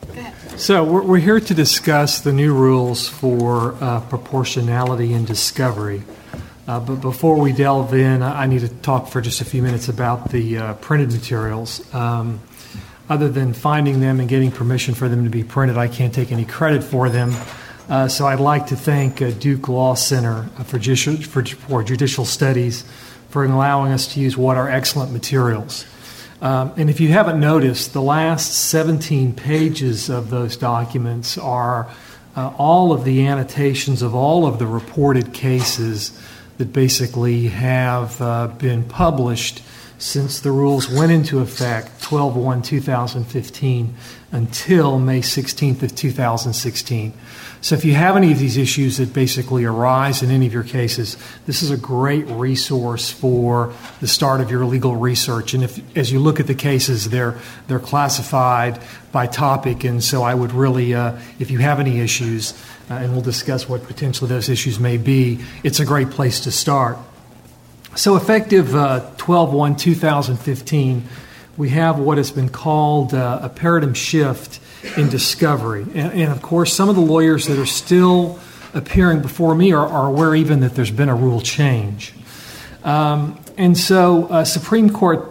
Go ahead. So we're here to discuss the new rules for proportionality and discovery. But before we delve in, I need to talk for just a few minutes about the printed materials. Other than finding them and getting permission for them to be printed, I can't take any credit for them. So I'd like to thank Duke Law Center for Judicial Studies for allowing us to use what are excellent materials. And if you haven't noticed, the last 17 pages of those documents are all of the annotations of all of the reported cases that basically have been published since the rules went into effect 12/1/2015 until May 16th of 2016. So if you have any of these issues that basically arise in any of your cases, this is a great resource for the start of your legal research. And as you look at the cases, they're classified by topic, and so I would really, if you have any issues, and we'll discuss what potentially those issues may be, it's a great place to start. So effective 12/1/2015, we have what has been called a paradigm shift in discovery. And of course, some of the lawyers that are still appearing before me are aware even that there's been a rule change. And so Supreme Court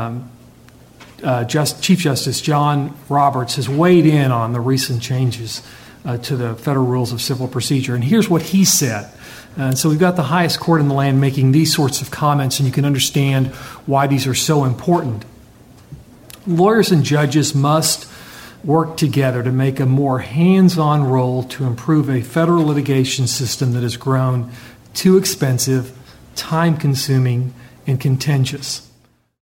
Chief Justice John Roberts has weighed in on the recent changes to the Federal Rules of Civil Procedure. And here's what he said. And so we've got the highest court in the land making these sorts of comments, and you can understand why these are so important. Lawyers and judges must work together to make a more hands-on role to improve a federal litigation system that has grown too expensive, time-consuming, and contentious.